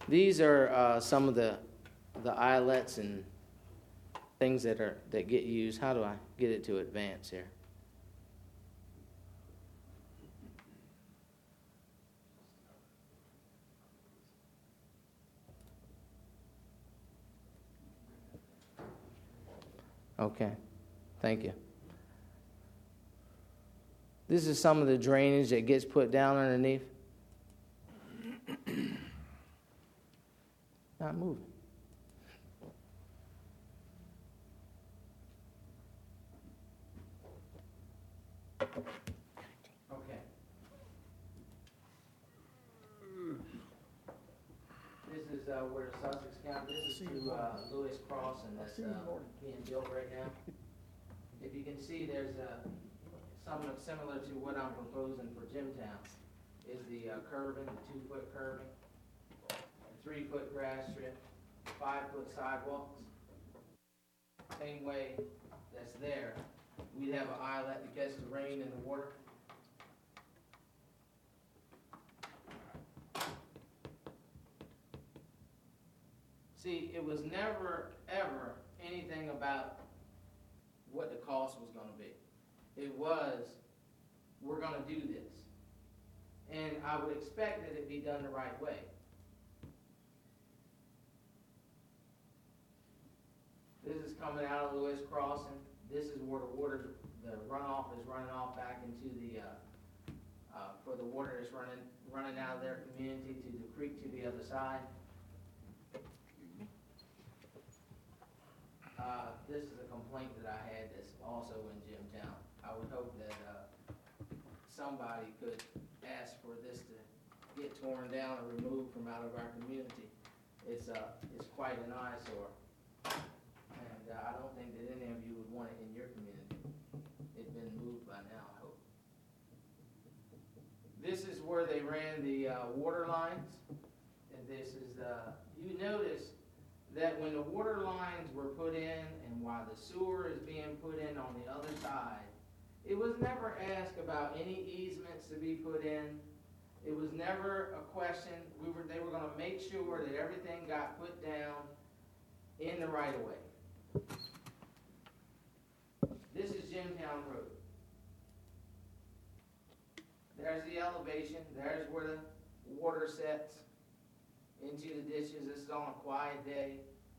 These are some of the eyelets and things that get used. How do I get it to advance here? Okay, thank you. This is some of the drainage that gets put down underneath. Not moving. Okay. This is where Sussex County, this is through Lewis Crossing that's being built right now. If you can see, there's something similar to what I'm proposing for Jimtown, is the curving, the 2-foot curving, 3-foot grass strip, 5-foot sidewalks. Same way that's there, we'd have an eyelet to catch the rain and the water. See, it was never, ever anything about what the cost was going to be. It was, we're going to do this. And I would expect that it be done the right way. This is coming out of Lewis Crossing. This is where the runoff is running off back into the, for the water that's running out of their community to the creek to the other side. This is a complaint that I had that's also in Jimtown. I would hope that somebody could ask for this to get torn down or removed from out of our community. It's quite an eyesore, and I don't think that any of you would want it in your community. It's been moved by now, I hope. This is where they ran the water lines, and this is you notice that when the water lines were put in and while the sewer is being put in on the other side, it was never asked about any easements to be put in. It was never a question. They were going to make sure that everything got put down in the right of way. This is Jimtown Road. There's the elevation. There's where the water sets into the ditches. This is on a quiet day.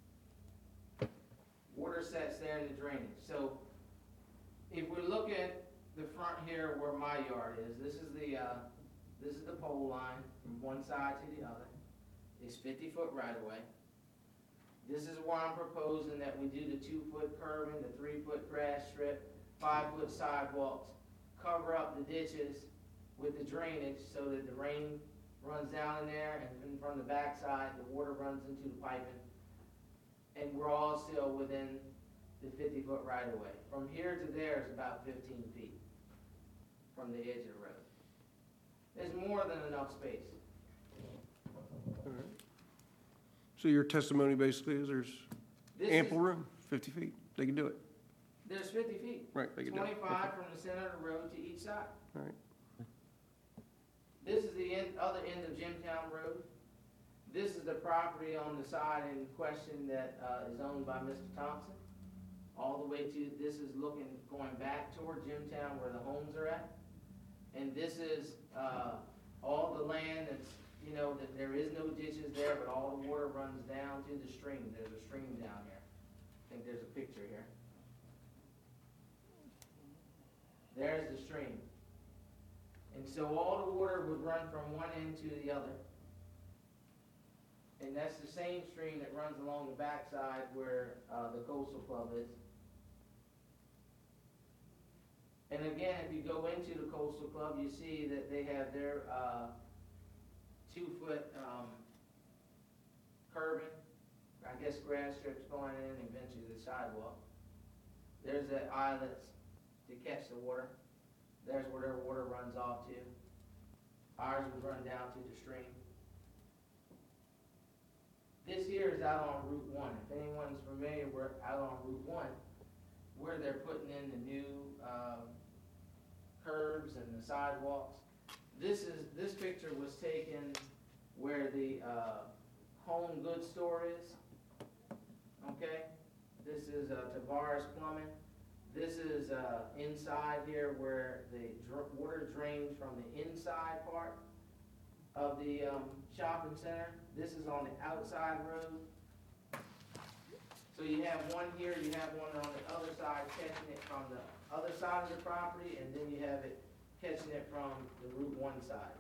Water sets there in the drainage. So if we look at the front here where my yard is, this is the pole line from one side to the other. It's 50-foot right of way. This is where I'm proposing that we do the 2-foot curving, the 3-foot grass strip, 5-foot sidewalks, cover up the ditches with the drainage so that the rain runs down in there, and from the backside, the water runs into the piping, and we're all still within the 50-foot right-of-way. From here to there is about 15 feet from the edge of the road. There's more than enough space. All right. So your testimony basically is there's ample room, 50 feet. They can do it. There's 50 feet. Right, they can do it. 25 from the center of the road to each side. All right. This is the other end of Jimtown Road. This is the property on the side in question that is owned by Mr. Thompson. All the way to, this is going back toward Jimtown where the homes are at. And this is all the land that's, that there is no ditches there, but all the water runs down to the stream. There's a stream down here. I think there's a picture here. There's the stream. And so all the water would run from one end to the other. And that's the same stream that runs along the backside where the Coastal Club is. And again, if you go into the Coastal Club, you see that they have their 2-foot curving, I guess grass strips going in, and eventually the sidewalk. There's the eyelets to catch the water. There's where their water runs off to. Ours would run down to the stream. This here is out on Route 1. If anyone's familiar with out on Route 1, where they're putting in the new curbs and the sidewalks. This picture was taken where the home goods store is. Okay? This is Tavares Plumbing. This is inside here where the water drains from the inside part of the shopping center. This is on the outside road. So you have one here, you have one on the other side catching it from the other side of the property, and then you have it catching it from the Route 1 side.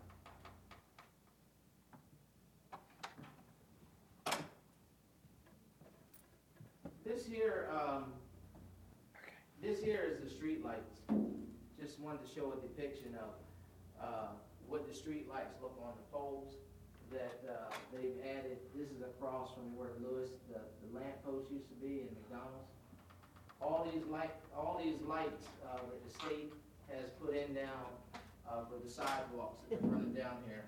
This here is the street lights. Just wanted to show a depiction of what the street lights look on the poles that they've added. This is across from where Lewis, the lamp post used to be in McDonald's. All these lights that the state has put in down for the sidewalks that are running down here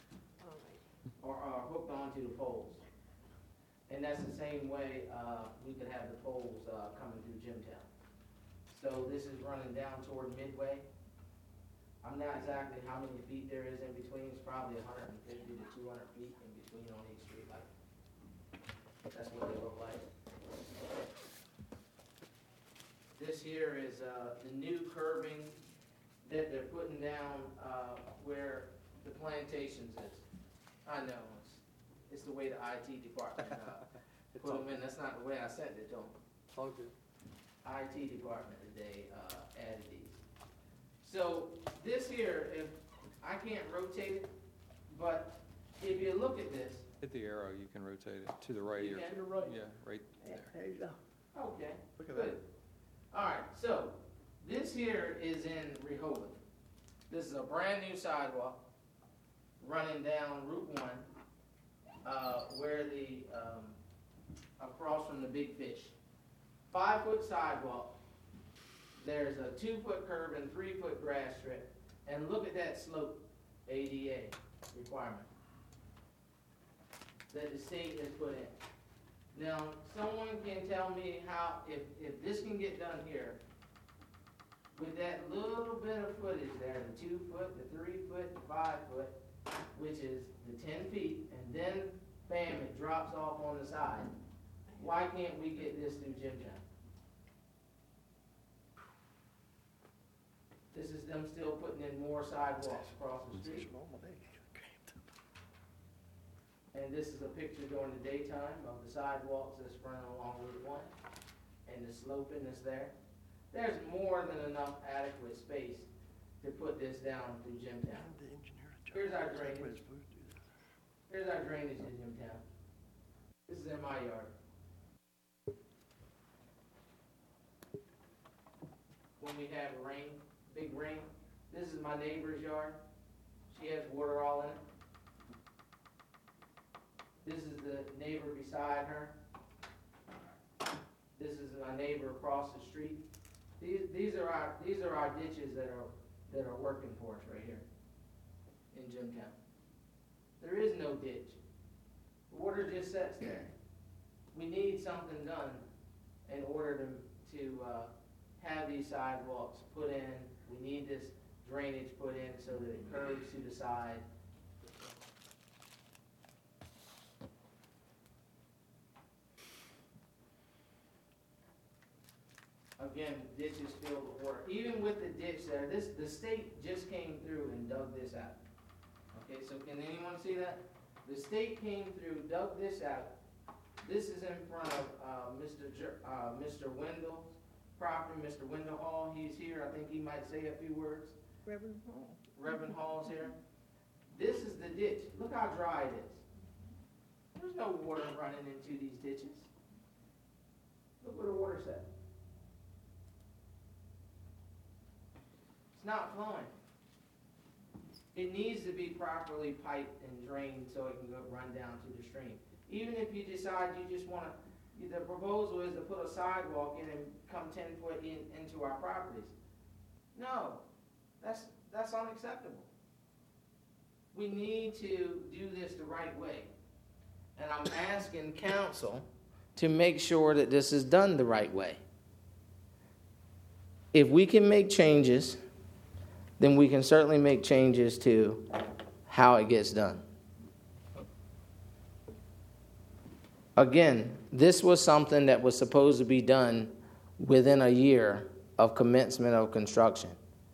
are hooked onto the poles. And that's the same way we could have the poles coming through Jimtown. So this is running down toward Midway. I'm not exactly how many feet there is in between. It's probably 150 to 200 feet in between on each street light. That's what they look like. This here is the new curbing that they're putting down where the plantations is. I know, it's the way the IT department put them in. That's not the way I sent it to them. All good. IT department today added these. So this here, if I can't rotate it, but if you look at this, Hit the arrow, you can rotate it to the right. you or- can. Yeah, right there. There you go. Okay, Look at good. that. All right, so this here is in Rehoboth. This is a brand new sidewalk running down Route 1, where the across from the Big Fish. 5-foot sidewalk. There's a 2-foot curb and 3-foot grass strip. And look at that slope ADA requirement that the state has put in. Now, someone can tell me how, if this can get done here, with that little bit of footage there, the 2-foot, the 3-foot, the 5-foot, which is the 10 feet, and then, bam, it drops off on the side. Why can't we get this through Jimtown? This is them still putting in more sidewalks across the street. And this is a picture during the daytime of the sidewalks that's running along Route 1 and the sloping that's there. There's more than enough adequate space to put this down through Jimtown. Here's our drainage. Here's our drainage in Jimtown. This is in my yard. When we have rain, big rain, this is my neighbor's yard. She has water all in it. This is the neighbor beside her. This is my neighbor across the street. These are our ditches that are working for us right here in Jimtown. There is no ditch. The water just sits there. We need something done in order to have these sidewalks put in. We need this drainage put in so that it curves to the side. Again, ditches filled with water. Even with the ditch there, the state just came through and dug this out. Okay, so can anyone see that? The state came through, dug this out. This is in front of Mr. Wendell's property, Mr. Wendell Hall. He's here. I think he might say a few words. Reverend Hall. Reverend Hall's here. This is the ditch. Look how dry it is. There's no water running into these ditches. Look where the water's at. It's not flowing. It needs to be properly piped and drained so it can go run down to the stream. Even if you decide you just want to, the proposal is to put a sidewalk in and come 10 foot into our properties. No, that's unacceptable. We need to do this the right way. And I'm asking council to make sure that this is done the right way. If we can make changes, then we can certainly make changes to how it gets done. again, this was something that was supposed to be done within a year of commencement of construction.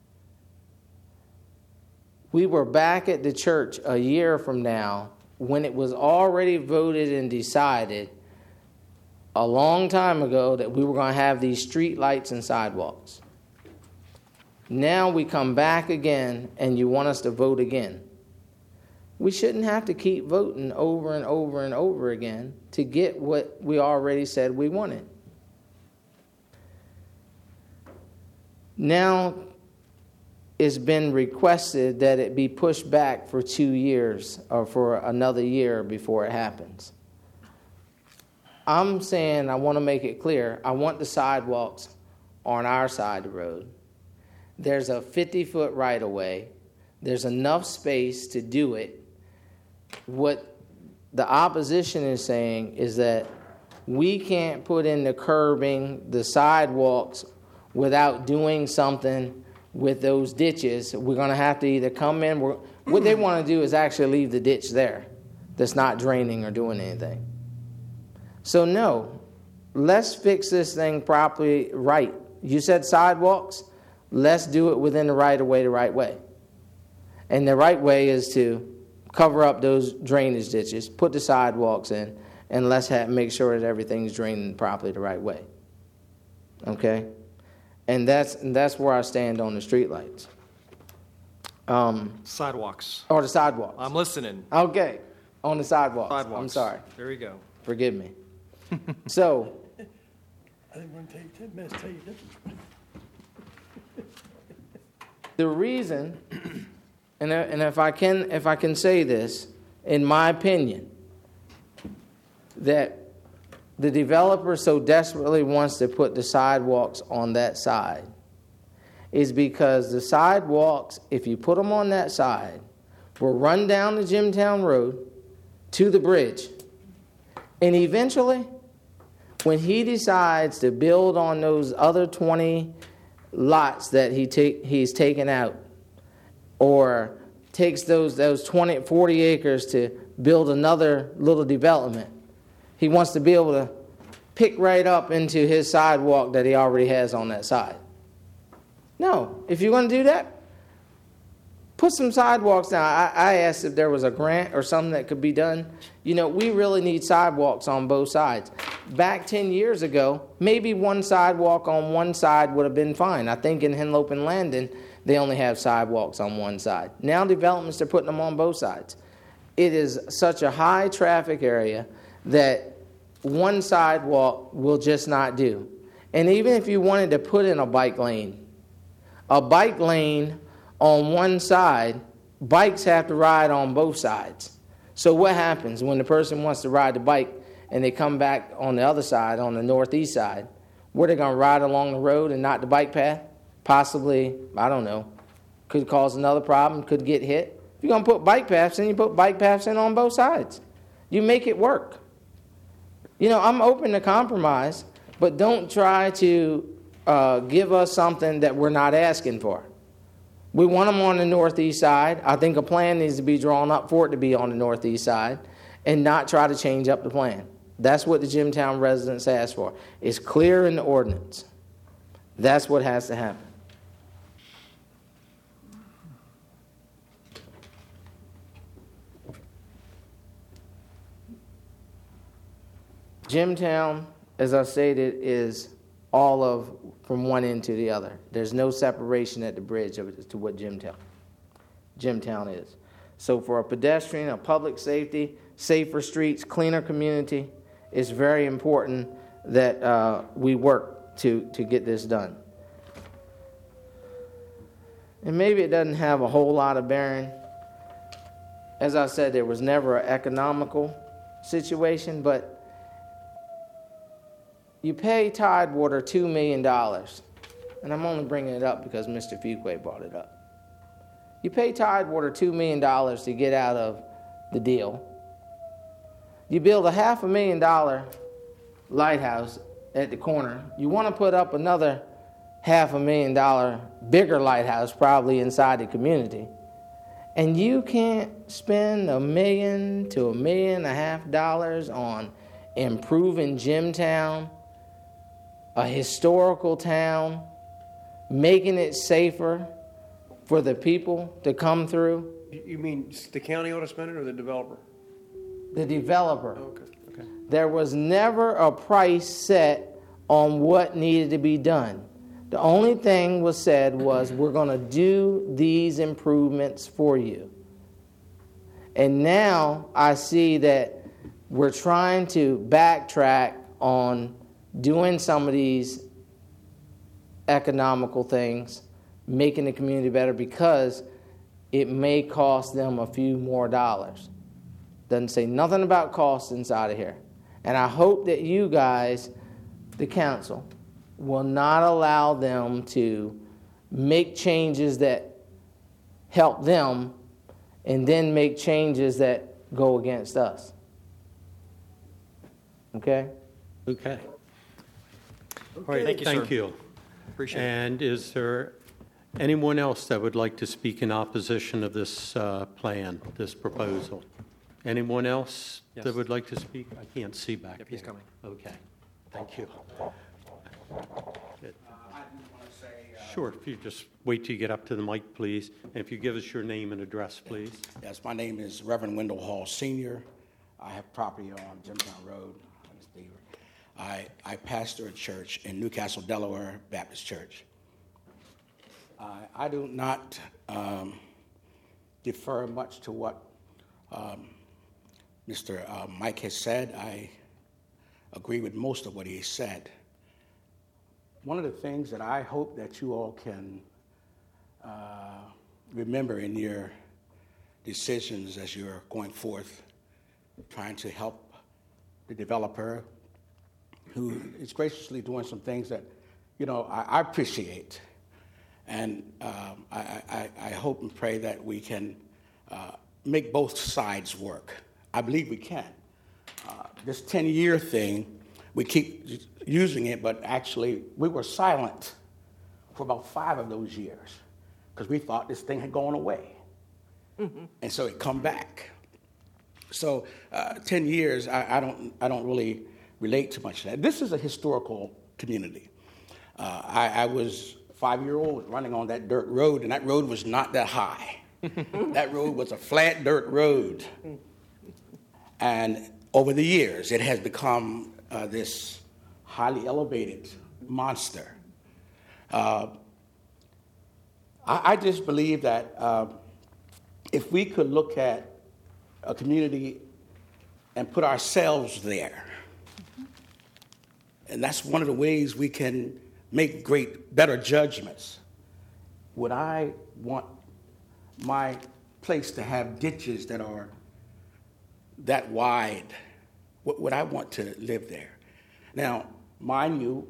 We were back at the church a year from now when it was already voted and decided a long time ago that we were going to have these street lights and sidewalks. Now we come back again and you want us to vote again. We shouldn't have to keep voting over and over and over again to get what we already said we wanted. Now it's been requested that it be pushed back for 2 years or for another year before it happens. I'm saying, I want to make it clear, I want the sidewalks on our side of the road. There's a 50-foot right-of-way. There's enough space to do it. What the opposition is saying is that we can't put in the curbing, the sidewalks, without doing something with those ditches. We're going to have to either come in. What they want to do is actually leave the ditch there that's not draining or doing anything. So no, let's fix this thing properly right. You said sidewalks. Let's do it within the right-of-way the right way. And the right way is to cover up those drainage ditches, put the sidewalks in, and let's make sure that everything's draining properly the right way. Okay? And that's where I stand on the streetlights. Sidewalks. Or the sidewalks. I'm listening. Okay, on the sidewalks. Sidewalks. I'm sorry. There you go. Forgive me. So, I didn't want to take 10 minutes to tell you the difference. the reason, and if I can say this, in my opinion, that the developer so desperately wants to put the sidewalks on that side is because the sidewalks, if you put them on that side, will run down the Jimtown Road to the bridge. And eventually, when he decides to build on those other 20 lots that he's taken out, or takes those 40 acres to build another little development, he wants to be able to pick right up into his sidewalk that he already has on that side. No, if you're going to do that, put some sidewalks down. I asked if there was a grant or something that could be done. You know, we really need sidewalks on both sides. Back 10 years ago, maybe one sidewalk on one side would have been fine. I think in Henlope and Landon, they only have sidewalks on one side. Now developments are putting them on both sides. It is such a high traffic area that one sidewalk will just not do. And even if you wanted to put in a bike lane on one side, bikes have to ride on both sides. So what happens when the person wants to ride the bike and they come back on the other side, on the northeast side? Were they going to ride along the road and not the bike path? Possibly, I don't know. Could cause another problem, could get hit. If you're going to put bike paths in, you put bike paths in on both sides. You make it work. You know, I'm open to compromise, but don't try to give us something that we're not asking for. We want them on the northeast side. I think a plan needs to be drawn up for it to be on the northeast side and not try to change up the plan. That's what the Jimtown residents asked for. It's clear in the ordinance. That's what has to happen. Jimtown, as I stated, is all of from one end to the other. There's no separation at the bridge to what Jimtown is. So for a pedestrian, a public safety, safer streets, cleaner community, it's very important that we work to get this done. And maybe it doesn't have a whole lot of bearing. As I said, there was never an economical situation, but you pay Tidewater $2 million, and I'm only bringing it up because Mr. Fuqua brought it up. You pay Tidewater $2 million to get out of the deal. You build a $500,000 lighthouse at the corner. You want to put up another $500,000 bigger lighthouse probably inside the community. And you can't spend $1 million to $1.5 million on improving Jimtown, a historical town, making it safer for the people to come through. You mean the county ought to spend it or the developer? The developer. Okay. There was never a price set on what needed to be done. The only thing was said was, we're going to do these improvements for you. And now I see that we're trying to backtrack on doing some of these economical things, making the community better, because it may cost them a few more dollars. Doesn't say nothing about costs inside of here. And I hope that you guys, the council, will not allow them to make changes that help them and then make changes that go against us. Okay? Okay. All right, thank you. Appreciate it. And is there anyone else that would like to speak in opposition of this plan, this proposal? Anyone else Yes. that would like to speak? I can't see back Yep, there. he's coming. Okay, thank you. I just want to say, Sure, if you just wait till you get up to the mic, please. And if you give us your name and address, please. yes, my name is Reverend Wendell Hall Sr. I have property on Jimtown Road. I pastor a church in Newcastle, Delaware, Baptist Church. I do not defer much to what Mr. Mike has said. I agree with most of what he said. One of the things that I hope that you all can remember in your decisions as you're going forth, trying to help the developer who is graciously doing some things that, I appreciate. And I hope and pray that we can make both sides work. I believe we can. This 10-year thing, we keep using it, but actually we were silent for about 5 of those years because we thought this thing had gone away. Mm-hmm. And so it come back. So 10 years, I don't really relate to much of that. This is a historical community. I was 5-year-old running on that dirt road, and that road was not that high. That road was a flat dirt road. And over the years, it has become this highly elevated monster. I just believe that if we could look at a community and put ourselves there, and that's one of the ways we can make better judgments. Would I want my place to have ditches that are that wide? Would I want to live there? Now, mind you,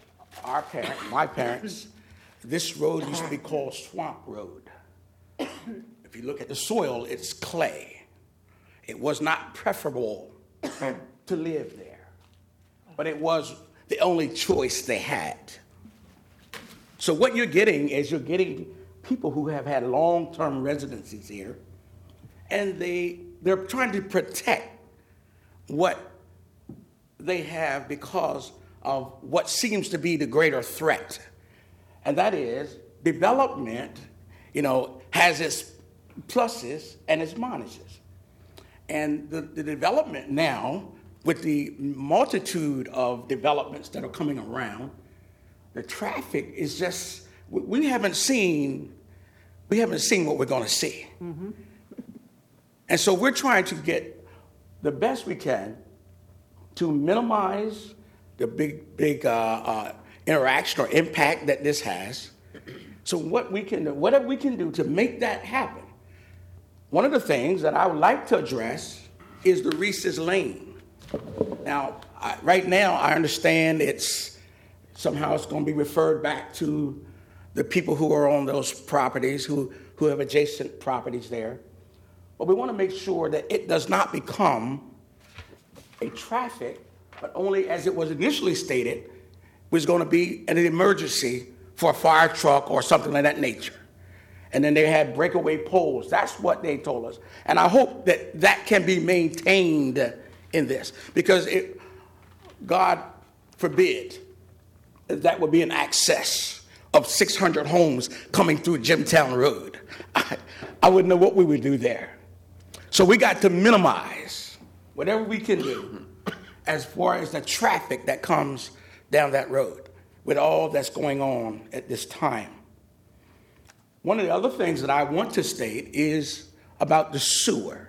my parents, this road used to be called Swamp Road. If you look at the soil, it's clay. It was not preferable to live there, but it was the only choice they had. So what you're getting is people who have had long-term residencies here, and they're trying to protect what they have because of what seems to be the greater threat. And that is development, has its pluses and its minuses. And the development now, with the multitude of developments that are coming around, the traffic is just, we haven't seen what we're going to see. Mm-hmm. And so we're trying to get the best we can to minimize the big interaction or impact that this has. So whatever we can do to make that happen. One of the things that I would like to address is the Reese's Lane. Now, right now, I understand it's going to be referred back to the people who are on those properties, who have adjacent properties there. But we want to make sure that it does not become a traffic, but only as it was initially stated, was going to be an emergency for a fire truck or something of that nature. And then they had breakaway poles. That's what they told us. And I hope that can be maintained in this. Because God forbid, that would be an excess of 600 homes coming through Jimtown Road. I wouldn't know what we would do there. So we got to minimize whatever we can do as far as the traffic that comes down that road with all that's going on at this time. One of the other things that I want to state is about the sewer.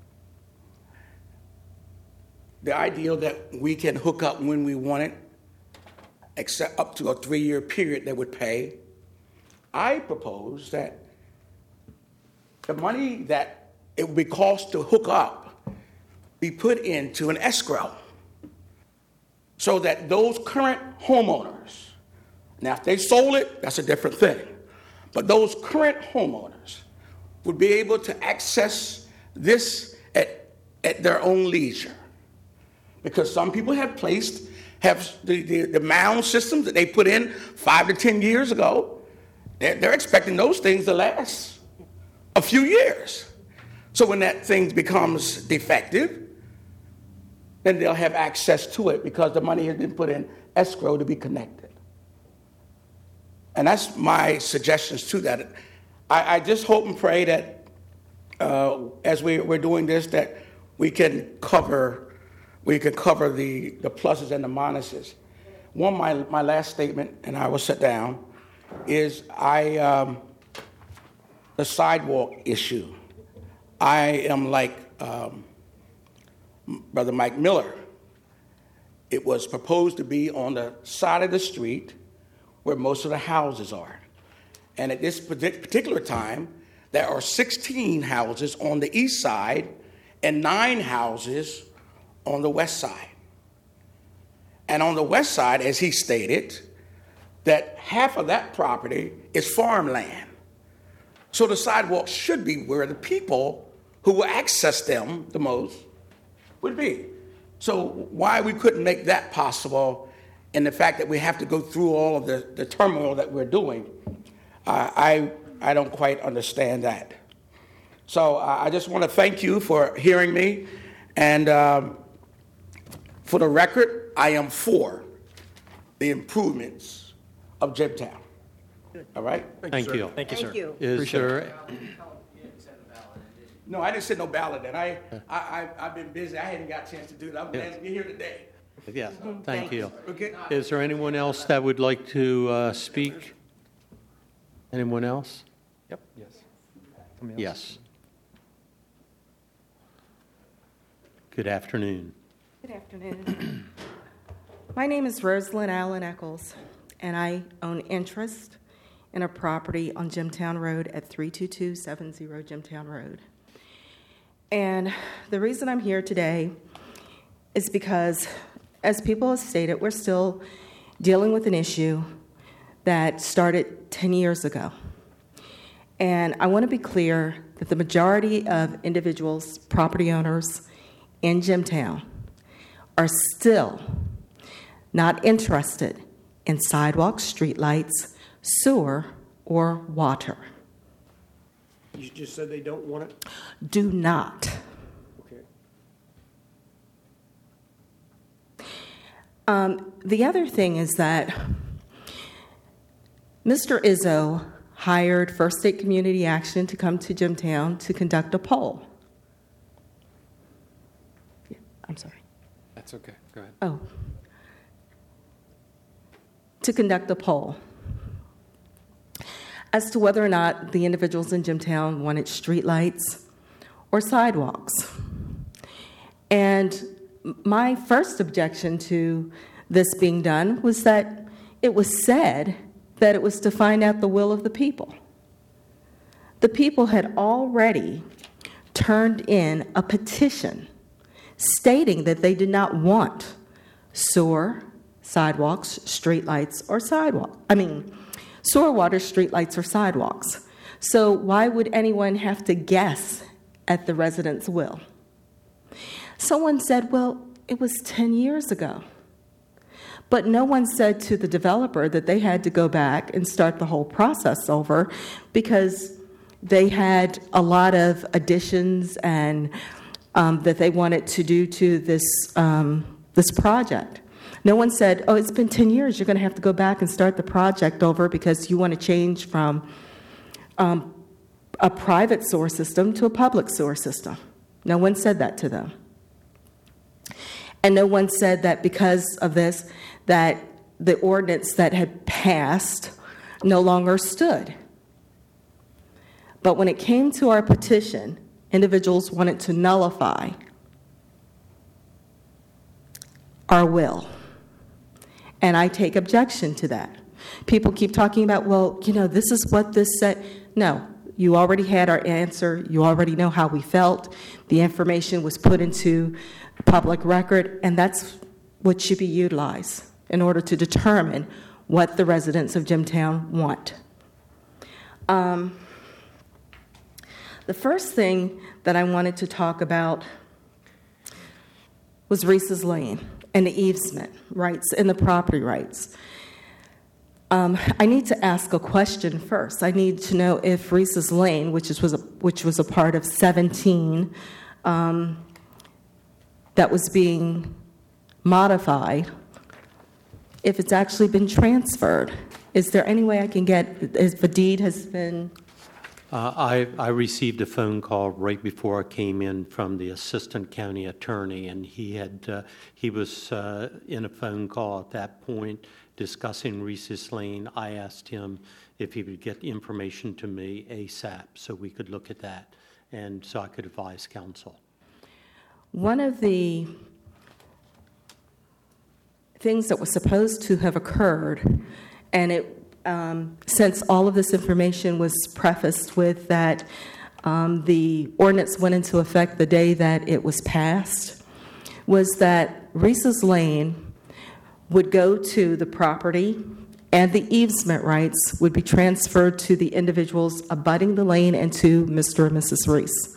The idea that we can hook up when we want it, except up to a 3-year period that would pay. I propose that the money that it would be cost to hook up be put into an escrow so that those current homeowners, now if they sold it, that's a different thing, but those current homeowners would be able to access this at their own leisure. Because some people have the mound systems that they put in 5 to 10 years ago. They're expecting those things to last a few years. So when that thing becomes defective, then they'll have access to it because the money has been put in escrow to be connected. And that's my suggestions to that. I just hope and pray that as we're doing this, that we can cover the pluses and the minuses. My last statement, and I will sit down, is the sidewalk issue. I am like Brother Mike Miller. It was proposed to be on the side of the street where most of the houses are. And at this particular time, there are 16 houses on the east side and 9 houses on the west side. And on the west side, as he stated, that half of that property is farmland. So the sidewalks should be where the people who will access them the most would be. So why we couldn't make that possible, and the fact that we have to go through all of the turmoil that we're doing, I don't quite understand that. So I just want to thank you for hearing me, and for the record, I am for the improvements of Jimtown. All right? Thank you. Thank you, sir. Thank you. Is there, You didn't send the ballot in, did you? No, I didn't send no ballot in. I've been busy. I hadn't got a chance to do that. I'm glad to be here today. yes, thank you. Okay? Is there anyone else that would like to speak? Anyone else? Yep, yes. Somebody else? Yes. Good afternoon. Good afternoon. My name is Rosalind Allen Eccles, and I own interest in a property on Jimtown Road at 32270 Jimtown Road. And the reason I'm here today is because, as people have stated, we're still dealing with an issue that started 10 years ago. And I want to be clear that the majority of individuals, property owners in Jimtown, are still not interested in sidewalks, streetlights, sewer, or water. You just said they don't want it? Do not. Okay. The other thing is that Mr. Izzo hired First State Community Action to come to Jimtown to conduct a poll. Yeah, I'm sorry. That's okay, go ahead. Oh. To conduct a poll as to whether or not the individuals in Jimtown wanted streetlights or sidewalks. And my first objection to this being done was that it was said that it was to find out the will of the people. The people had already turned in a petition stating that they did not want sewer, sidewalks, streetlights, or sewer, water, streetlights, or sidewalks. So why would anyone have to guess at the residents' will? Someone said, well, it was 10 years ago. But no one said to the developer that they had to go back and start the whole process over because they had a lot of additions and that they wanted to do to this project. No one said, oh, it's been 10 years, you're going to have to go back and start the project over because you want to change from a private sewer system to a public sewer system. No one said that to them. And no one said that because of this, that the ordinance that had passed no longer stood. But when it came to our petition, individuals wanted to nullify our will. And I take objection to that. People keep talking about, well, this is what this said. No, you already had our answer. You already know how we felt. The information was put into public record, and that's what should be utilized in order to determine what the residents of Jimtown want. The first thing that I wanted to talk about was Reese's Lane and the easement rights and the property rights. I need to ask a question first. I need to know if Reese's Lane, which was a part of 17, that was being modified, if it's actually been transferred. Is there any way I can get, if the deed has been... I received a phone call right before I came in from the assistant county attorney, and he was in a phone call at that point discussing Reese's Lane. I asked him if he would get information to me ASAP so we could look at that, and so I could advise council. One of the things that was supposed to have occurred, and since all of this information was prefaced with that the ordinance went into effect the day that it was passed, was that Reese's Lane would go to the property and the easement rights would be transferred to the individuals abutting the lane and to Mr. and Mrs. Reese.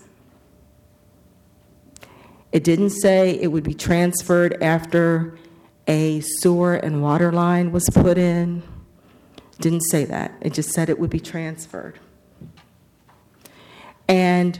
It didn't say it would be transferred after a sewer and water line was put in. Didn't say that. It just said it would be transferred. And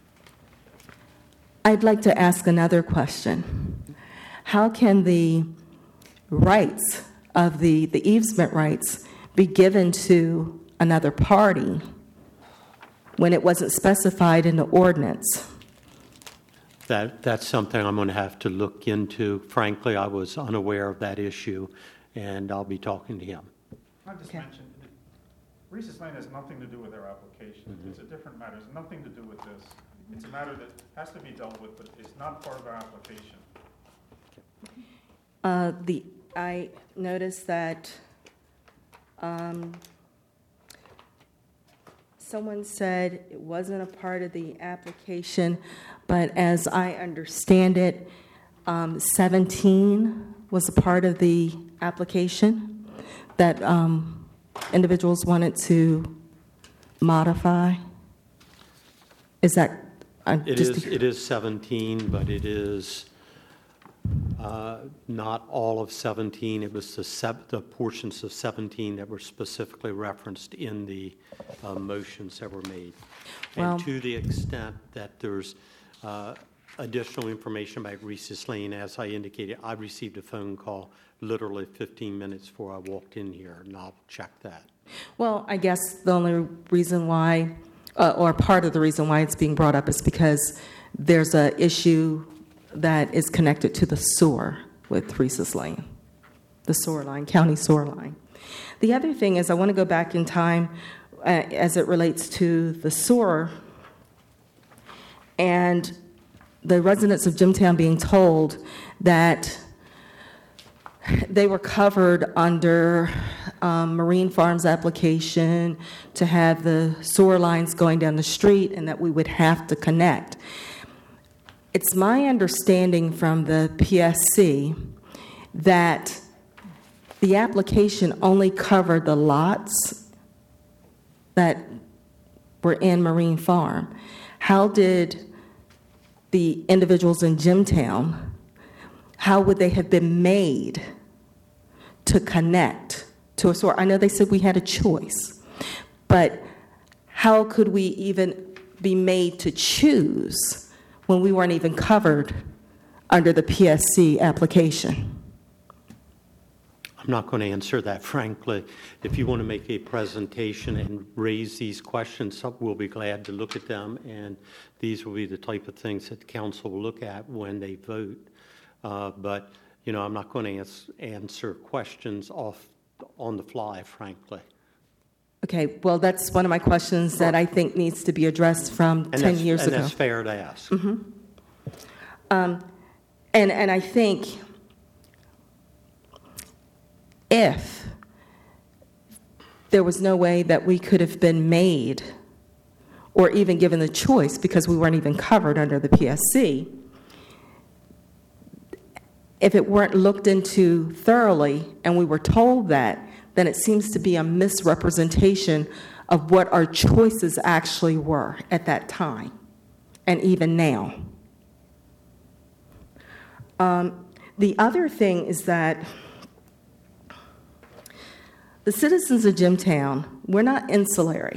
I'd like to ask another question. How can the rights of the easement rights be given to another party when it wasn't specified in the ordinance? That's something I'm going to have to look into. Frankly, I was unaware of that issue, and I'll be talking to him. I just mentioned, Reese's Lane has nothing to do with their application. Mm-hmm. It's a different matter. It's nothing to do with this. It's a matter that has to be dealt with, but it's not part of our application. I noticed that someone said it wasn't a part of the application, but as I understand it, 17 was a part of the application that individuals wanted to modify. Is that... It is 17, but it is not all of 17. It was the portions of 17 that were specifically referenced in the motions that were made. Well, and to the extent that there's additional information about Reese's Lane, as I indicated, I received a phone call literally 15 minutes before I walked in here, and I'll check that. Well, I guess the only reason why, or part of the reason why it's being brought up is because there's an issue that is connected to the sewer with Reese's Lane, the sewer line, county sewer line. The other thing is I want to go back in time as it relates to the sewer and the residents of Jimtown being told that they were covered under Marine Farms application to have the sewer lines going down the street and that we would have to connect. It's my understanding from the PSC that the application only covered the lots that were in Marine Farm. How did the individuals in Jimtown, how would they have been made to connect to a sewer? I know they said we had a choice, but how could we even be made to choose when we weren't even covered under the PSC application? I'm not going to answer that, frankly. If you want to make a presentation and raise these questions, we'll be glad to look at them, and these will be the type of things that the council will look at when they vote. But, I'm not going to answer questions on the fly, frankly. Okay, well, that's one of my questions that I think needs to be addressed from 10 years ago. And that's fair to ask. Mm-hmm. And I think if there was no way that we could have been made or even given the choice, because we weren't even covered under the PSC, if it weren't looked into thoroughly and we were told that, then it seems to be a misrepresentation of what our choices actually were at that time and even now. The other thing is that the citizens of Jimtown, we're not insulary.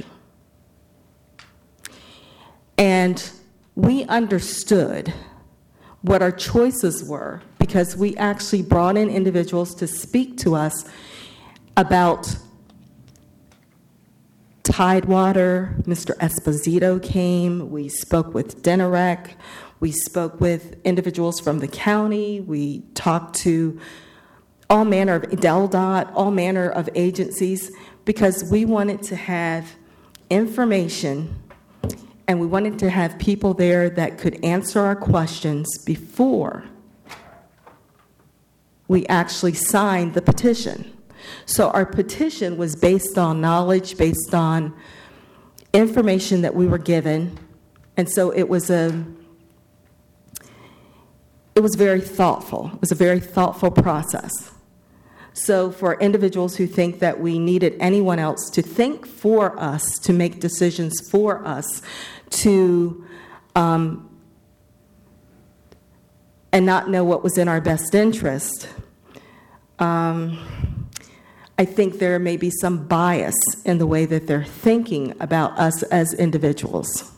And we understood what our choices were because we actually brought in individuals to speak to us about Tidewater. Mr. Esposito came. We spoke with Denarec. We spoke with individuals from the county. We talked to all manner of DelDOT, all manner of agencies, because we wanted to have information and we wanted to have people there that could answer our questions before we actually signed the petition. So our petition was based on knowledge, based on information that we were given, and so it was very thoughtful. It was a very thoughtful process. So for individuals who think that we needed anyone else to think for us, to make decisions for us, to and not know what was in our best interest, I think there may be some bias in the way that they're thinking about us as individuals.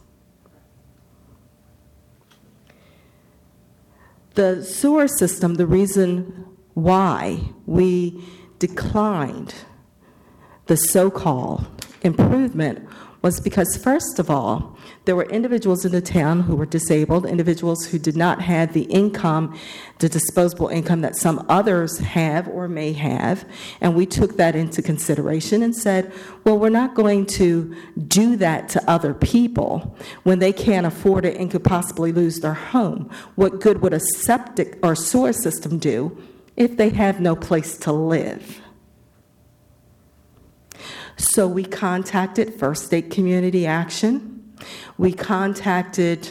The sewer system, the reason why we declined the so-called improvement was because, first of all, there were individuals in the town who were disabled, individuals who did not have the income, the disposable income that some others have or may have, and we took that into consideration and said, well, we're not going to do that to other people when they can't afford it and could possibly lose their home. What good would a septic or sewer system do if they have no place to live? So we contacted First State Community Action. We contacted,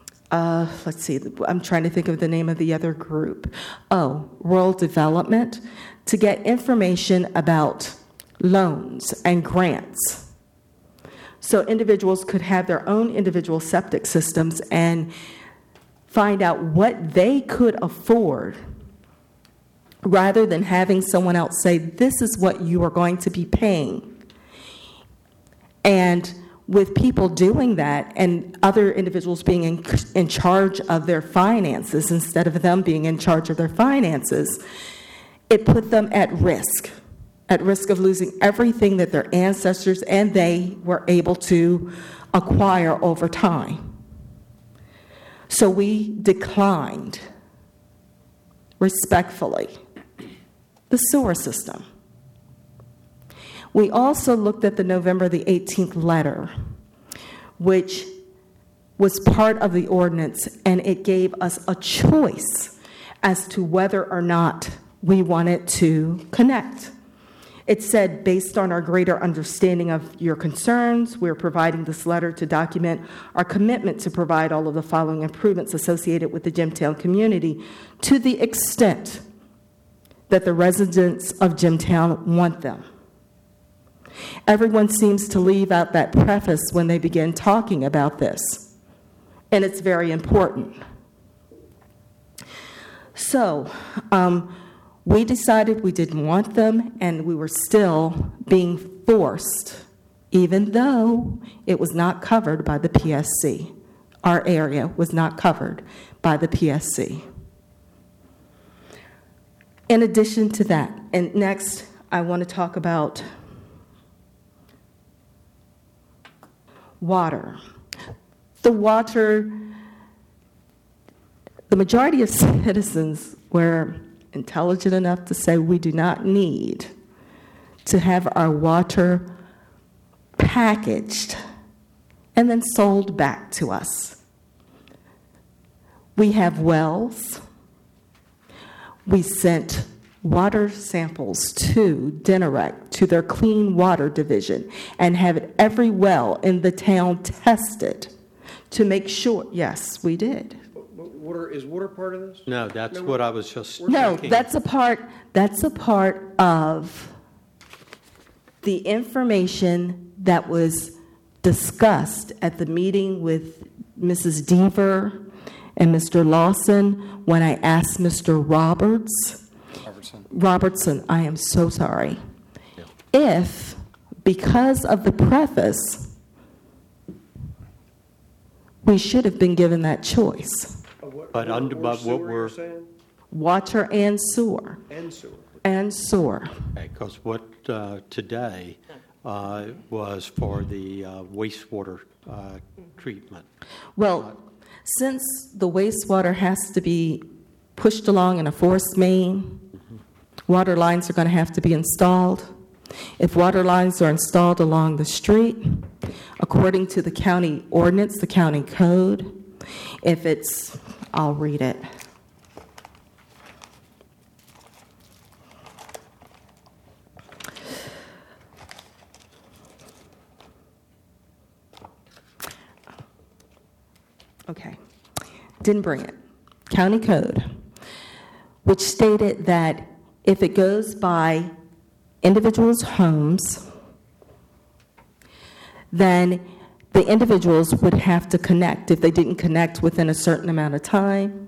I'm trying to think of the name of the other group. Rural Development, to get information about loans and grants. So individuals could have their own individual septic systems and find out what they could afford rather than having someone else say, this is what you are going to be paying. And with people doing that and other individuals being in charge of their finances instead of them being in charge of their finances, it put them at risk of losing everything that their ancestors and they were able to acquire over time. So we declined, respectfully, the sewer system. We also looked at the November the 18th letter, which was part of the ordinance, and it gave us a choice as to whether or not we wanted to connect. It said, based on our greater understanding of your concerns, we're providing this letter to document our commitment to provide all of the following improvements associated with the Jimtown community to the extent that the residents of Jimtown want them. Everyone seems to leave out that preface when they begin talking about this, and it's very important. So we decided we didn't want them, and we were still being forced, even though it was not covered by the PSC. Our area was not covered by the PSC. In addition to that, And next, I want to talk about water. The majority of citizens were intelligent enough to say we do not need to have our water packaged and then sold back to us. We have wells. We sent water samples to DENEREC, to their clean water division, and have every well in the town tested to make sure. Yes, we did. Is water part of this? No, that's what I was just No, checking. that's a part of the information that was discussed at the meeting with Mrs. Deaver and Mr. Lawson when I asked Mr. Robertson, I am so sorry. Yeah. If, because of the preface, we should have been given that choice. But under- but sewer, what you're we're- saying? Water and sewer. And sewer. And sewer. Because what today was for the wastewater treatment. Well, since the wastewater has to be pushed along in a forced main, water lines are going to have to be installed. If water lines are installed along the street, according to the county ordinance, the county code, if it's, I'll read it. Okay, didn't bring it. County code, which stated that if it goes by individuals' homes, then the individuals would have to connect if they didn't connect within a certain amount of time.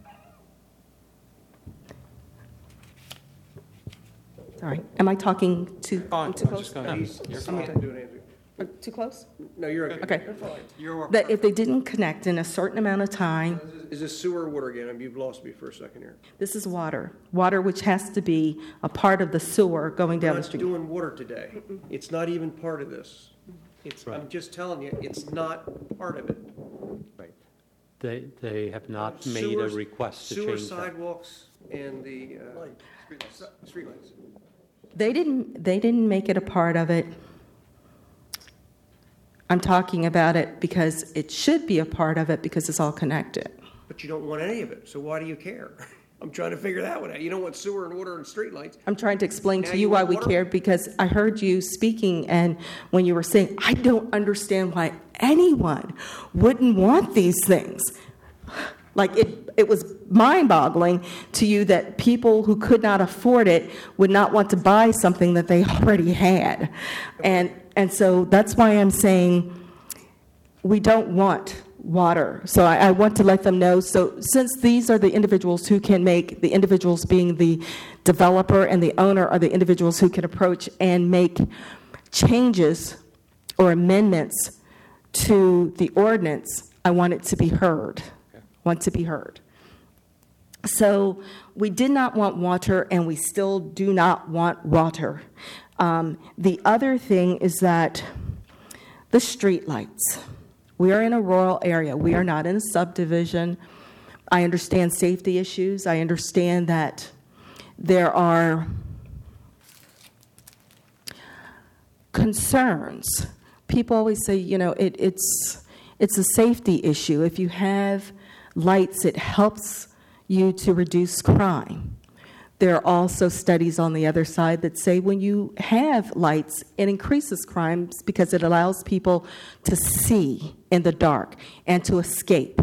Sorry, am I talking too close? Go ahead. You're I'm fine. not doing anything. Too close? No, you're okay. Okay. That if they didn't connect in a certain amount of time, Is this sewer or water again? You've lost me for a second here. this is water. Water which has to be a part of the sewer going We're down the not street. doing water today. It's not even part of this. I'm Right. just telling you, it's not part of it. They have not made a Sewers- request to Sewer change that. sidewalks and the streetlights. They didn't make it a part of it. I'm talking about it because it should be a part of it because it's all connected. But you don't want any of it, so why do you care? I'm trying to figure that one out. You don't want sewer and water and streetlights. I'm trying to explain Now to you you why want we water? care because I heard you speaking and when you were saying, I don't understand why anyone wouldn't want these things. Like it was mind-boggling to you that people who could not afford it would not want to buy something that they already had. And so that's why I'm saying we don't want water. So I want to let them know. So since these are the individuals who can make, the individuals being the developer and the owner are the individuals who can approach and make changes or amendments to the ordinance, I want it to be heard. Want to be heard. So we did not want water, and we still do not want water. The other thing is that the street lights. We are in a rural area. We are not in a subdivision. I understand safety issues. I understand that there are concerns. People always say, you know, it's a safety issue. If you have lights, it helps you to reduce crime. There are also studies on the other side that say when you have lights, it increases crimes because it allows people to see in the dark and to escape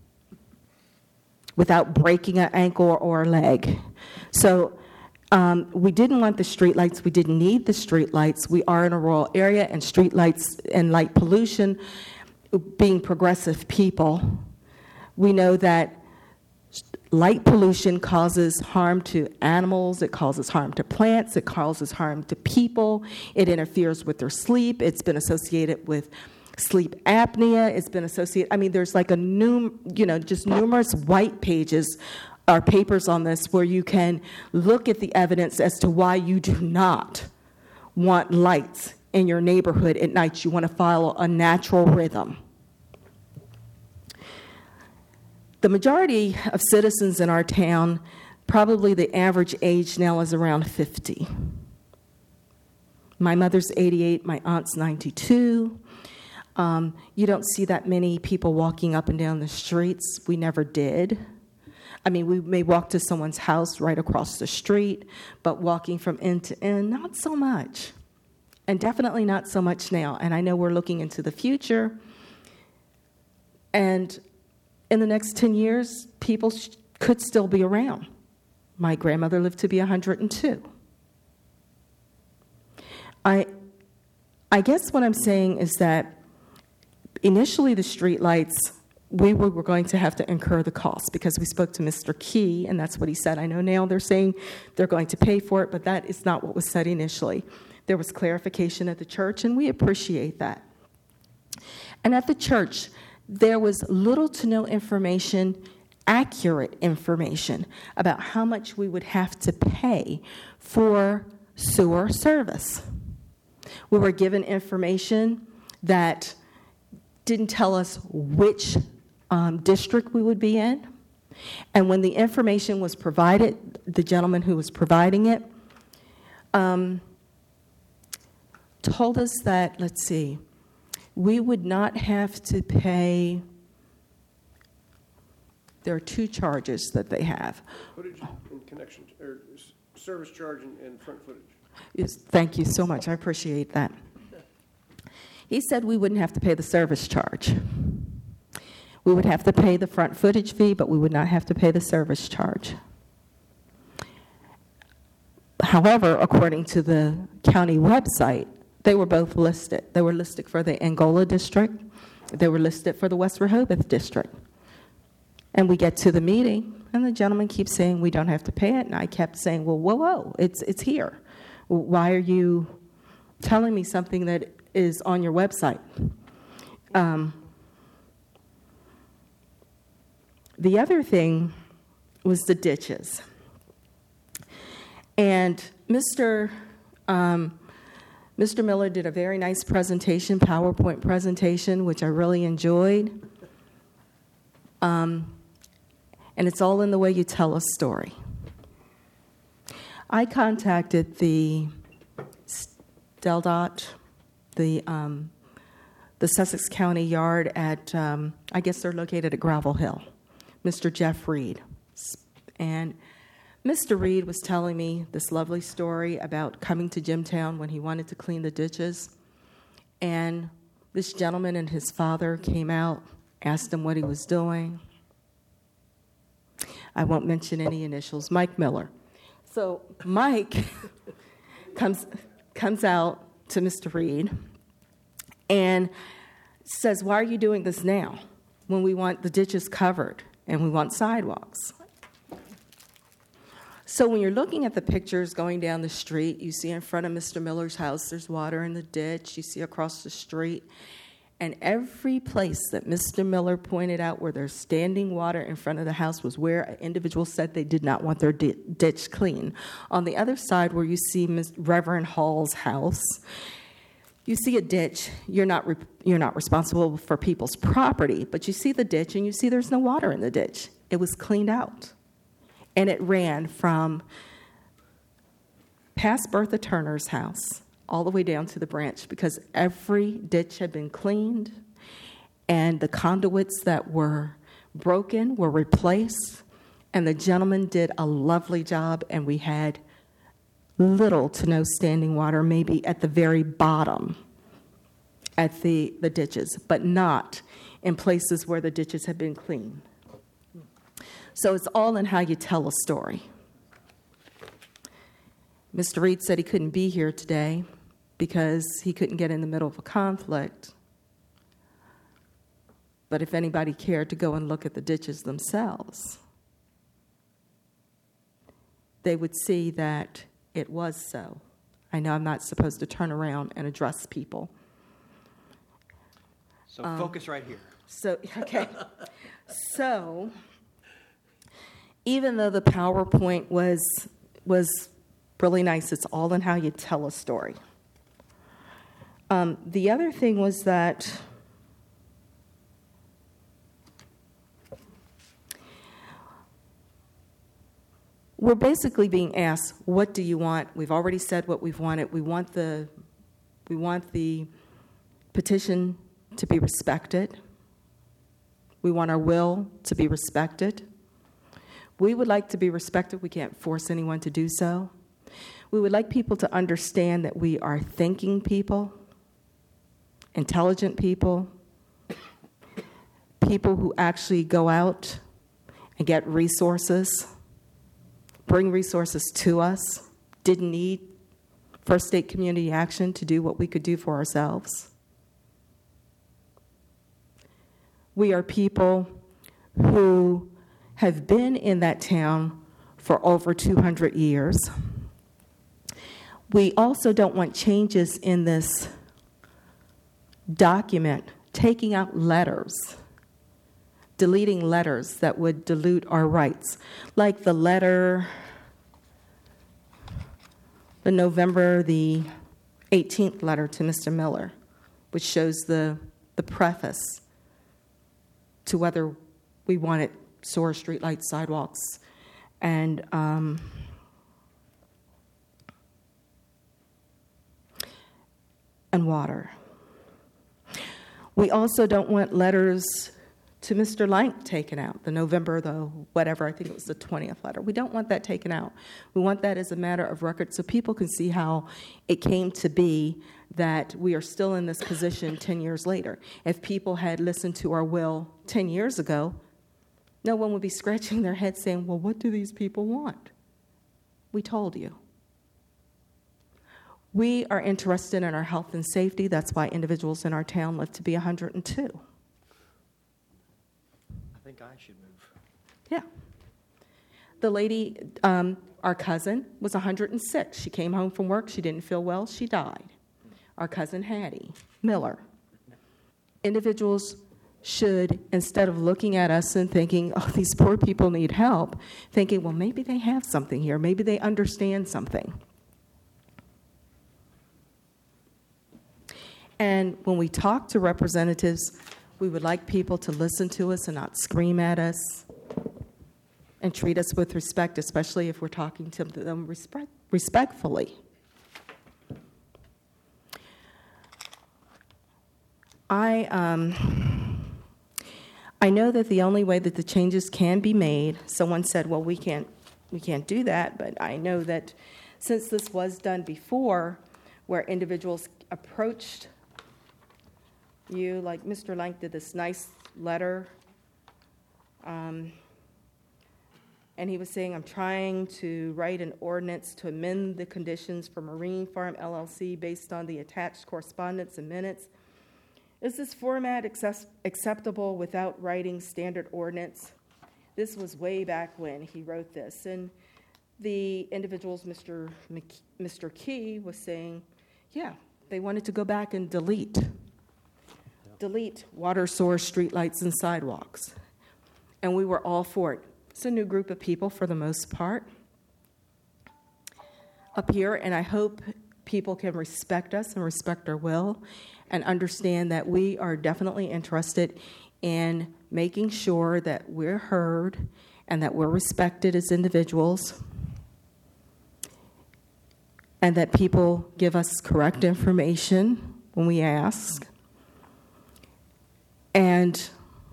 without breaking an ankle or a leg. So we didn't want the street lights. We didn't need the street lights. We are in a rural area, and street lights and light pollution, being progressive people, we know that light pollution causes harm to animals, it causes harm to plants, it causes harm to people, it interferes with their sleep, it's been associated with sleep apnea, it's been associated, I mean, there's like just numerous white pages our papers on this where you can look at the evidence as to why you do not want lights in your neighborhood at night. You want to follow a natural rhythm. The majority of citizens in our town, probably the average age now is around 50. My mother's 88, my aunt's 92. You don't see that many people walking up and down the streets. We never did. I mean, we may walk to someone's house right across the street, but walking from end to end, not so much. And definitely not so much now. And I know we're looking into the future. And in the next 10 years, people could still be around. My grandmother lived to be 102. I guess what I'm saying is that initially the street lights, we were going to have to incur the cost because we spoke to Mr. Key, and that's what he said. I know now they're saying they're going to pay for it, but that is not what was said initially. There was clarification at the church, and we appreciate that. And at the church, there was little to no information, accurate information, about how much we would have to pay for sewer service. We were given information that didn't tell us which district we would be in. And when the information was provided, the gentleman who was providing it told us that, let's see, we would not have to pay. There are two charges that they have. Footage and connection, or service charge and front footage. Yes, thank you so much. I appreciate that. He said we wouldn't have to pay the service charge. We would have to pay the front footage fee, but we would not have to pay the service charge. However, according to the county website, they were both listed. They were listed for the Angola district. They were listed for the West Rehoboth district. And we get to the meeting, and the gentleman keeps saying we don't have to pay it. And I kept saying, well, whoa, it's here. Why are you telling me something that is on your website? The other thing was the ditches. And Mr. Miller did a very nice presentation, PowerPoint presentation, which I really enjoyed. And it's all in the way you tell a story. I contacted the StelDOT, the Sussex County Yard at, I guess they're located at Gravel Hill, Mr. Jeff Reed. And Mr. Reed was telling me this lovely story about coming to Jimtown when he wanted to clean the ditches. And this gentleman and his father came out, asked him what he was doing. I won't mention any initials, Mike Miller. So Mike comes out to Mr. Reed and says, why are you doing this now when we want the ditches covered and we want sidewalks? So when you're looking at the pictures going down the street, you see in front of Mr. Miller's house, there's water in the ditch. You see across the street. And every place that Mr. Miller pointed out where there's standing water in front of the house was where an individual said they did not want their ditch clean. On the other side where you see Reverend Hall's house, you see a ditch. You're not responsible for people's property, but you see the ditch and you see there's no water in the ditch. It was cleaned out. And it ran from past Bertha Turner's house all the way down to the branch because every ditch had been cleaned and the conduits that were broken were replaced. And the gentleman did a lovely job, and we had little to no standing water, maybe at the very bottom at the ditches, but not in places where the ditches had been cleaned. So it's all in how you tell a story. Mr. Reed said he couldn't be here today because he couldn't get in the middle of a conflict. But if anybody cared to go and look at the ditches themselves, they would see that it was so. I know I'm not supposed to turn around and address people. So focus right here. So, okay. So, even though the PowerPoint was really nice, it's all in how you tell a story. The other thing was that we're basically being asked, what do you want? We've already said what we've wanted. We want the petition to be respected. We want our will to be respected. We would like to be respected. We can't force anyone to do so. We would like people to understand that we are thinking people, intelligent people, people who actually go out and get resources, bring resources to us, didn't need First State Community Action to do what we could do for ourselves. We are people who have been in that town for over 200 years. We also don't want changes in this document, taking out letters, deleting letters that would dilute our rights, like the letter, the November the 18th letter to Mr. Miller, which shows the preface to whether we wanted sewer, streetlights, sidewalks, and water. We also don't want letters to Mr. Lank taken out, the November, whatever, I think it was the 20th letter. We don't want that taken out. We want that as a matter of record so people can see how it came to be that we are still in this position 10 years later. If people had listened to our will 10 years ago, no one would be scratching their head saying, well, what do these people want? We told you. We are interested in our health and safety. That's why individuals in our town live to be 102. I think I should move. Yeah. The lady, our cousin, was 106. She came home from work. She didn't feel well. She died. Our cousin Hattie Miller. Individuals should, instead of looking at us and thinking, oh, these poor people need help, thinking, well, maybe they have something here. Maybe they understand something. And when we talk to representatives, we would like people to listen to us and not scream at us and treat us with respect, especially if we're talking to them respectfully. I know that the only way that the changes can be made, someone said, well, we can't do that, but I know that since this was done before, where individuals approached you, like Mr. Lank did this nice letter, and he was saying, I'm trying to write an ordinance to amend the conditions for Marine Farm LLC based on the attached correspondence and minutes. Is this format acceptable without writing standard ordinance? This was way back when he wrote this. And the individuals, Mr. Key was saying, yeah, they wanted to go back and delete water, sewer, streetlights, and sidewalks. And we were all for it. It's a new group of people for the most part up here, and I hope people can respect us and respect our will and understand that we are definitely interested in making sure that we're heard and that we're respected as individuals and that people give us correct information when we ask. And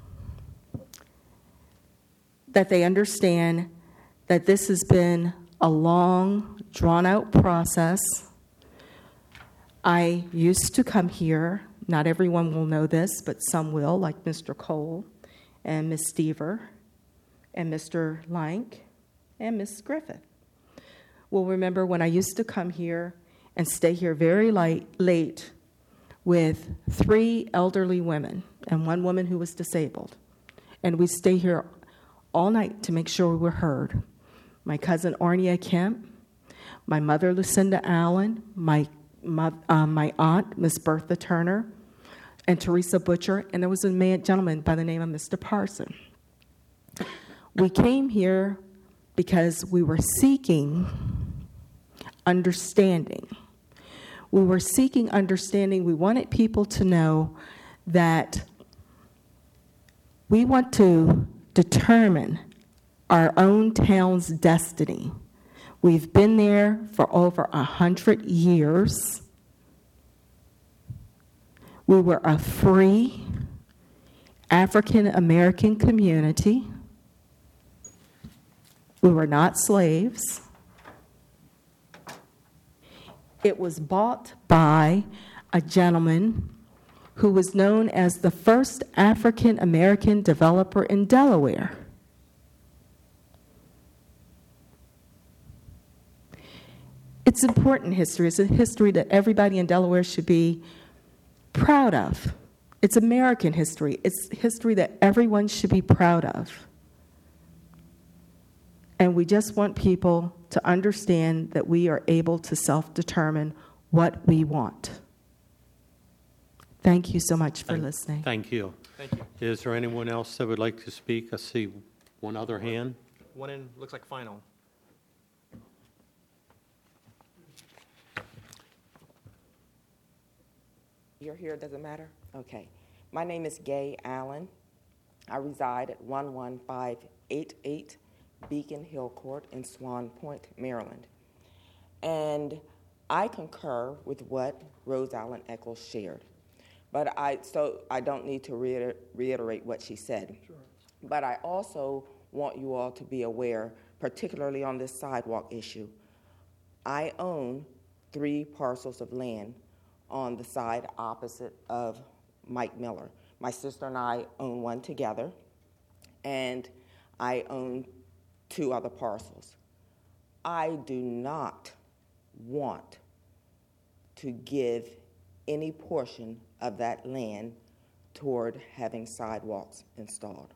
that they understand that this has been a long, drawn-out process. I used to come here. Not everyone will know this, but some will, like Mr. Cole and Ms. Stever and Mr. Lank and Ms. Griffith will remember when I used to come here and stay here very late with 3 elderly women and 1 woman who was disabled. And we'd stay here all night to make sure we were heard. My cousin Arnia Kemp, my mother Lucinda Allen, my aunt, Miss Bertha Turner, and Teresa Butcher, and there was a gentleman by the name of Mr. Parson. We came here because we were seeking understanding. We were seeking understanding. We wanted people to know that we want to determine our own town's destiny. We've been there for over 100 years. We were a free African American community. We were not slaves. It was bought by a gentleman who was known as the first African American developer in Delaware. It's important history. It's a history that everybody in Delaware should be proud of. It's American history. It's history that everyone should be proud of. And we just want people to understand that we are able to self-determine what we want. Thank you so much for listening. Thank you. Thank you. Is there anyone else that would like to speak? I see one other hand. One in, looks like final. You're here, doesn't matter? Okay. My name is Gay Allen. I reside at 11588 Beacon Hill Court in Swan Point, Maryland. And I concur with what Rose Allen Eccles shared. But I don't need to reiterate what she said. Sure. But I also want you all to be aware, particularly on this sidewalk issue. I own 3 parcels of land on the side opposite of Mike Miller. My sister and I own one together, and I own 2 other parcels. I do not want to give any portion of that land toward having sidewalks installed.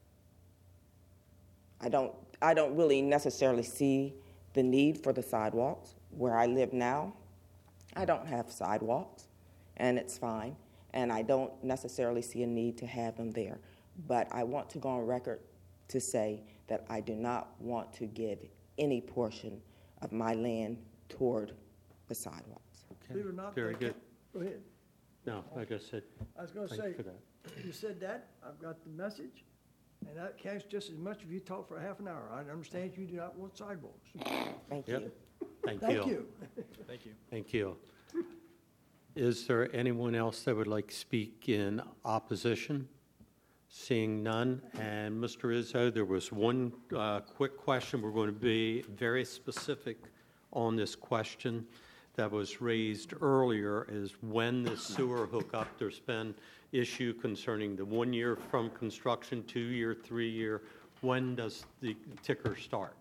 I don't really necessarily see the need for the sidewalks. Where I live now, I don't have sidewalks, and it's fine, and I don't necessarily see a need to have them there. But I want to go on record to say that I do not want to give any portion of my land toward the sidewalks. Okay. Believe it or not, Very good. Go ahead. No, like I said, I was going to thank say, you for that. you said that, I've got the message, and that counts just as much if you talk for half an hour. I understand you do not want sidewalks. Thank Yep. you. Thank Thank you. you. Thank you. Thank you. Is there anyone else that would like to speak in opposition? Seeing none. And Mr. Izzo, there was one quick question. We're going to be very specific on this question that was raised earlier, is when the sewer hookup. There's been issue concerning the 1 year from construction, 2 year, 3 year. When does the ticker start?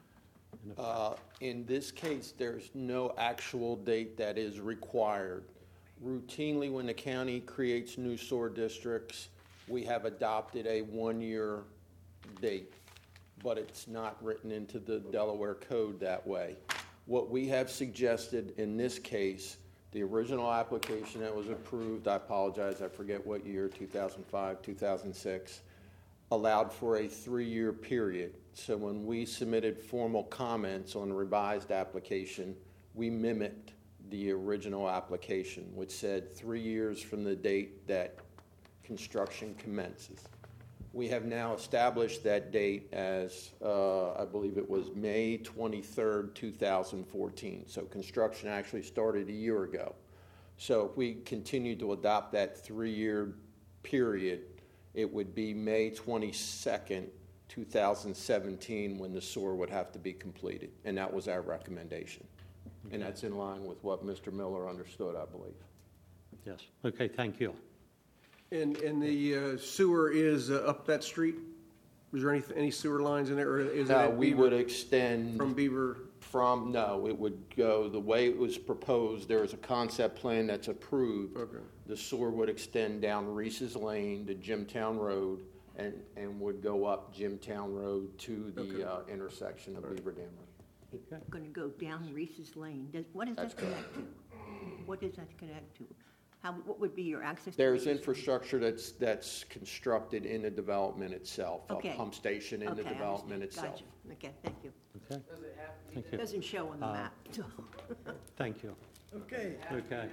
In this case, there's no actual date that is required. Routinely, when the county creates new sewer districts, we have adopted a 1 year date, but it's not written into the Delaware Code that way. What we have suggested in this case, the original application that was approved, I apologize, I forget what year, 2005, 2006, allowed for a 3-year period. So when we submitted formal comments on the revised application, we mimicked the original application, which said 3 years from the date that construction commences. We have now established that date as, I believe it was May 23rd, 2014. So construction actually started a year ago. So if we continue to adopt that 3-year period, it would be May 22nd, 2017 when the sewer would have to be completed. And that was our recommendation. And that's in line with what Mr. Miller understood, I believe. Yes. Okay, thank you. And the sewer is up that street? Was there any sewer lines in there, or is it No, at we Beaver? would extend From Beaver? no, it would go, the way it was proposed, there is a concept plan that's approved. Okay. The sewer would extend down Reese's Lane to Jimtown Road and would go up Jimtown Road to the intersection of Beaver Dam Road. Going to go down Reese's Lane. What does that connect to? What does that connect to? What would be your access? There's infrastructure that's constructed in the development itself, Okay. a pump station in the Okay, I development understand. itself. Gotcha. Okay, thank you. Okay, Does it have to be thank It you. doesn't show on the map. Thank you. Okay, Okay.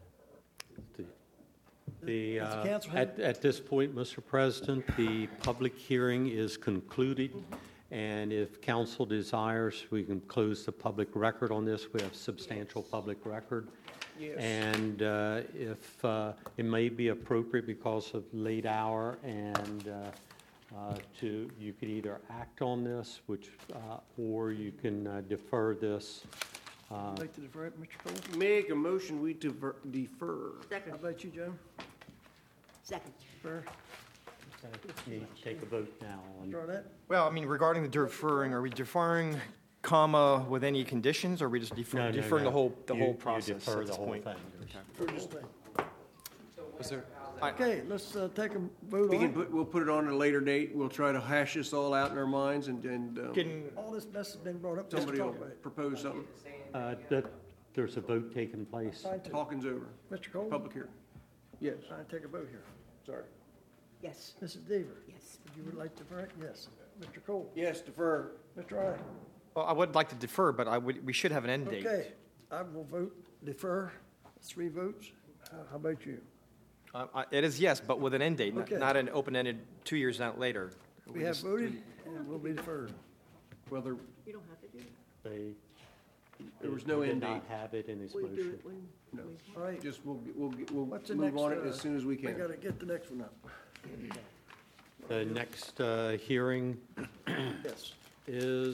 The, Mr. Councilman? at this point, Mr. President, the public hearing is concluded, and if council desires, we can close the public record on this. We have substantial public record. Yes. And if it may be appropriate because of late hour and you could either act on this, or you can defer this. I'd like to defer it, Mr. Cole. Make a motion, we defer. How Second. about you, Joe? Second. Defer, Need to take a vote now on. draw that? Well, I mean, regarding the deferring, are we deferring, comma, with any conditions, or are we just No, deferring no, the no. whole You process defer at the this whole point? thing. For this thing. Was there, Okay, let's take a vote We on can it. put, we'll put it on at a later date. We'll try to hash this all out in our minds and can, All this mess has been brought up, let's somebody will talk about it. propose something. There's a vote taking place. Trying to- Hawkins over. Mr. Cole? Public hearing. Yes, Trying to take a vote here. sorry. Yes. Mrs. Deaver? Yes. You would like to defer it? Yes. Mr. Cole? Yes, defer. Mr. Riley? well, I would like to defer, but we should have an end date. Okay, I will vote defer, 3 votes. How about you? It is yes, but with an end date, Okay. not an open-ended 2 years out later. We have voted, and it will be deferred. Well, You don't have to do it. there was no He end did date. not have it in his We do motion. it when No. All right, Just, we'll what's the move next? on it as soon as we We can. gotta get the next one up. The next hearing Yes. is